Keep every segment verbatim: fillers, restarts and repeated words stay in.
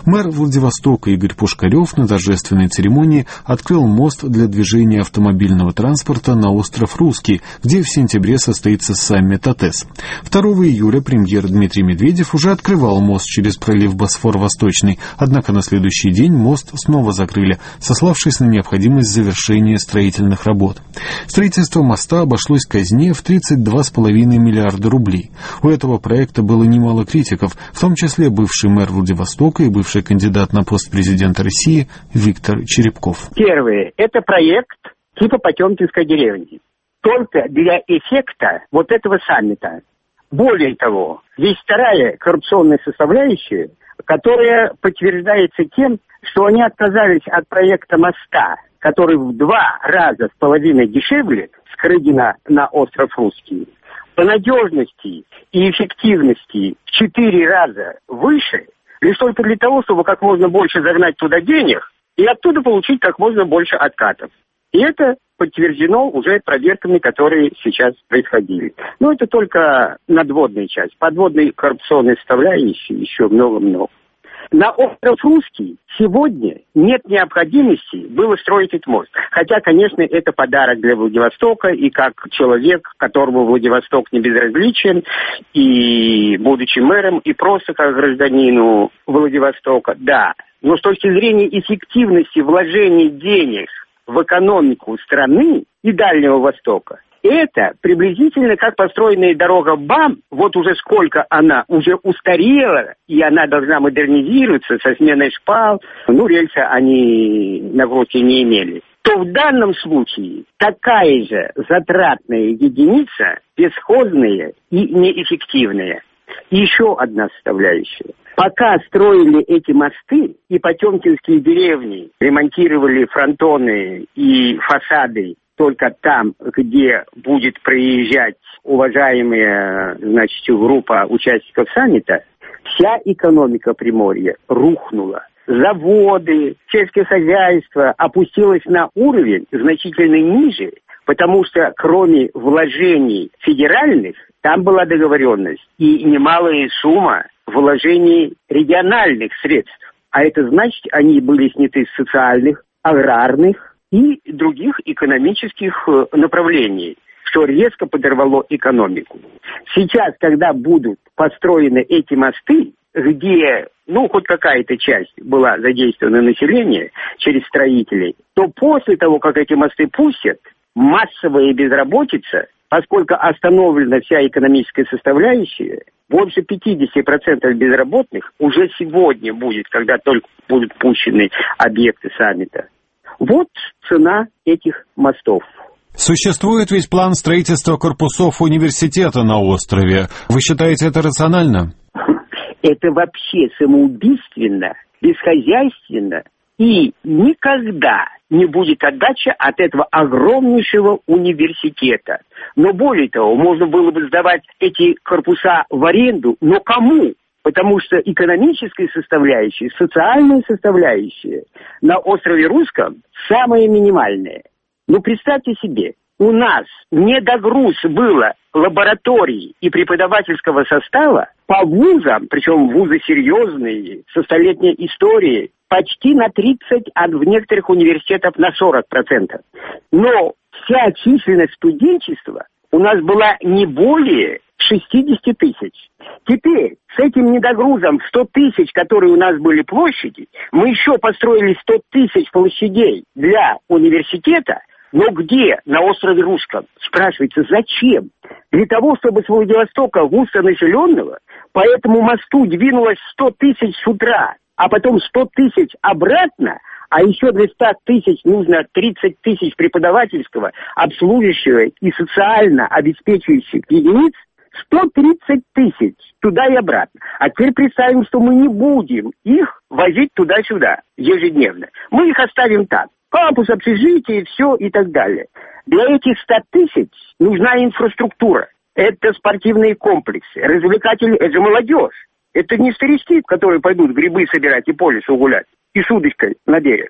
Мэр Владивостока Игорь Пушкарев на торжественной церемонии открыл мост для движения автомобильного транспорта на остров Русский, где в сентябре состоится саммит АТЭС. второго июля премьер Дмитрий Медведев уже открывал мост через пролив Босфор-Восточный, однако на следующий день мост снова закрыли, сославшись на необходимость завершения строительных работ. Строительство моста обошлось казне в тридцать два с половиной миллиарда рублей. У этого проекта было немало критиков, в том числе бывший мэр Владивостока и бывший кандидат на пост президента России Виктор Черепков. Первое. Это проект типа Потемкинской деревни. Только для эффекта вот этого саммита. Более того, есть вторая коррупционная составляющая, которая подтверждается тем, что они отказались от проекта моста, который в два раза с половиной дешевле с Крыгина на остров Русский, по надежности и эффективности в четыре раза выше, лишь только для того, чтобы как можно больше загнать туда денег и оттуда получить как можно больше откатов. И это подтверждено уже проверками, которые сейчас происходили. Но это только надводная часть. Подводной коррупционной составляющей еще много-много. На остров Русский сегодня нет необходимости было строить этот мост. Хотя, конечно, это подарок для Владивостока, и как человек, которому Владивосток не безразличен, и будучи мэром, и просто как гражданину Владивостока, да. Но с точки зрения эффективности вложения денег в экономику страны и Дальнего Востока, это приблизительно как построенная дорога БАМ, вот уже сколько она уже устарела, и она должна модернизироваться со сменой шпал, ну, рельсы они нагрузки не имели, то в данном случае такая же затратная единица, бесхозная и неэффективная. И еще одна составляющая. Пока строили эти мосты и потемкинские деревни, ремонтировали фронтоны и фасады, только там, где будет проезжать уважаемая, значит, группа участников саммита, вся экономика Приморья рухнула. Заводы, сельское хозяйство опустилось на уровень значительно ниже, потому что кроме вложений федеральных, там была договоренность и немалая сумма вложений региональных средств. А это значит, они были сняты с социальных, аграрных и других экономических направлений, что резко подорвало экономику. Сейчас, когда будут построены эти мосты, где, ну, хоть какая-то часть была задействована население через строителей, то после того, как эти мосты пустят, массовая безработица, поскольку остановлена вся экономическая составляющая, больше пятьдесят процентов безработных уже сегодня будет, когда только будут пущены объекты саммита. Вот цена этих мостов. Существует ведь план строительства корпусов университета на острове. Вы считаете это рационально? Это вообще самоубийственно, бесхозяйственно, и никогда не будет отдача от этого огромнейшего университета. Но более того, можно было бы сдавать эти корпуса в аренду, но кому? Потому что экономическая составляющая, социальная составляющая на острове Русском самая минимальная. Ну, представьте себе, у нас недогруз было лабораторий и преподавательского состава по вузам, причем вузы серьезные, со столетней историей, почти на тридцать, а в некоторых университетах на сорок процентов. Но вся численность студенчества у нас была не более шестьдесят тысяч. Теперь с этим недогрузом сто тысяч, которые у нас были площади, мы еще построили сто тысяч площадей для университета. Но где на острове Русском? Спрашивается, зачем? Для того, чтобы с Владивостока густонаселенного по этому мосту двинулось сто тысяч с утра, а потом сто тысяч обратно, а еще для ста тысяч нужно тридцать тысяч преподавательского, обслуживающего и социально обеспечивающих единиц, сто тридцать тысяч туда и обратно. А теперь представим, что мы не будем их возить туда-сюда ежедневно. Мы их оставим так. Кампус, общежитие, все и так далее. Для этих ста тысяч нужна инфраструктура. Это спортивные комплексы, развлекательные, это же молодежь. Это не старички, которые пойдут грибы собирать и по лесу гулять, и с удочкой на берег.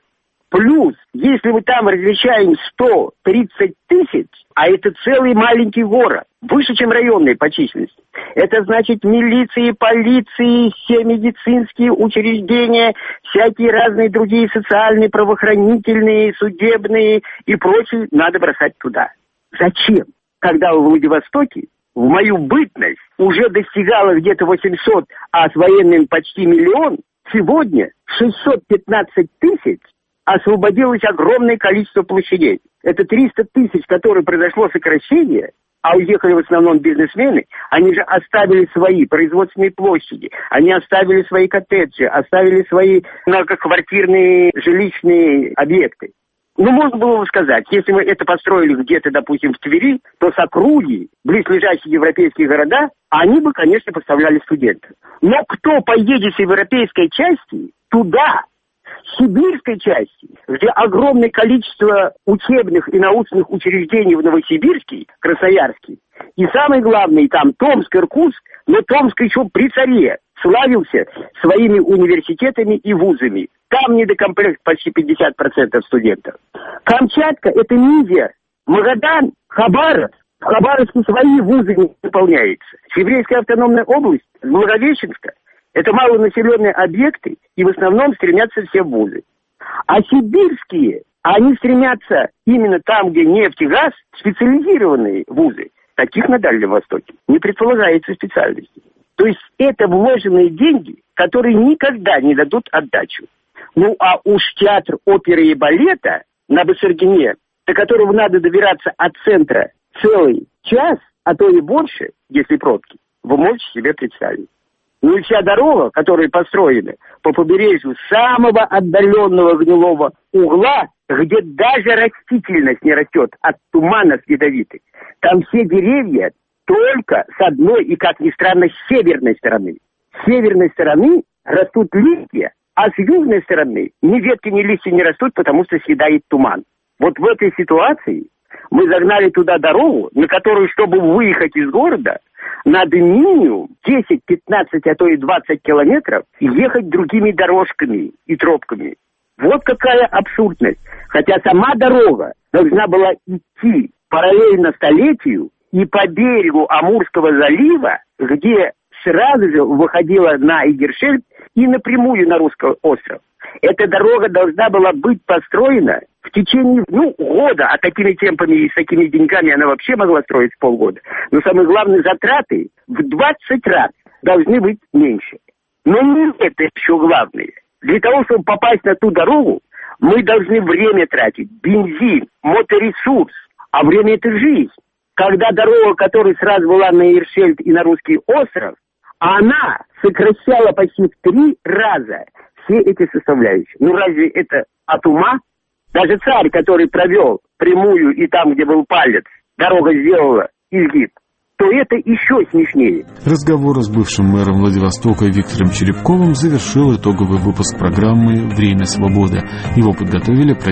Плюс, если мы там размещаем сто тридцать тысяч, а это целый маленький город, выше, чем районный по численности, это значит милиции, полиции, все медицинские учреждения, всякие разные другие социальные, правоохранительные, судебные и прочие надо бросать туда. Зачем? Когда в Владивостоке в мою бытность уже достигало где-то восемьсот, а с военным почти миллион, сегодня шестьсот пятнадцать тысяч освободилось огромное количество площадей. Это триста тысяч, которые произошло сокращение, а уехали в основном бизнесмены, они же оставили свои производственные площади, они оставили свои коттеджи, оставили свои многоквартирные жилищные объекты. Ну, можно было бы сказать, если мы это построили где-то, допустим, в Твери, то с округи, близлежащие европейские города, они бы, конечно, поставляли студентов. Но кто поедет с европейской части туда, сибирской части, где огромное количество учебных и научных учреждений в Новосибирске, Красноярске, и самое главное, там Томск, Иркутск, но Томск еще при царе славился своими университетами и вузами. Там недокомплект почти пятьдесят процентов студентов. Камчатка – это Мидия, Магадан, Хабаровск. В Хабаровске свои вузы не выполняются. Еврейская автономная область, Благовещенска – это малонаселенные объекты, и в основном стремятся все в вузы. А сибирские, они стремятся именно там, где нефть и газ, специализированные вузы. Таких на Дальнем Востоке не предполагается специальности. То есть это вложенные деньги, которые никогда не дадут отдачу. Ну а уж театр оперы и балета на Басаргине, до которого надо добираться от центра целый час, а то и больше, если пробки, вы можете себе представить. Ну и вся дорога, которая построена по побережью самого отдаленного гнилого угла, где даже растительность не растет от тумана ядовитых, там все деревья только с одной и, как ни странно, с северной стороны. С северной стороны растут листья, а с южной стороны ни ветки, ни листья не растут, потому что съедает туман. Вот в этой ситуации мы загнали туда дорогу, на которую, чтобы выехать из города, надо минимум десять, пятнадцать, а то и двадцать километров ехать другими дорожками и тропками. Вот какая абсурдность. Хотя сама дорога должна была идти параллельно столетию и по берегу Амурского залива, где сразу же выходила на Игершельд и напрямую на Русский остров. Эта дорога должна была быть построена в течение, ну, года, а такими темпами и с такими деньгами она вообще могла строить в полгода. Но самое главное, затраты в двадцать раз должны быть меньше. Но не это еще главное. Для того, чтобы попасть на ту дорогу, мы должны время тратить, бензин, моторесурс, а время это жизнь. Когда дорога, которая сразу была на Иршельд и на Русский остров, она сокращала почти в три раза все эти составляющие. Ну разве это от ума? Даже царь, который провел прямую и там, где был палец, дорога сделала изгиб, то это еще смешнее. Разговор с бывшим мэром Владивостока Виктором Черепковым завершил итоговый выпуск программы «Время свободы». Его подготовили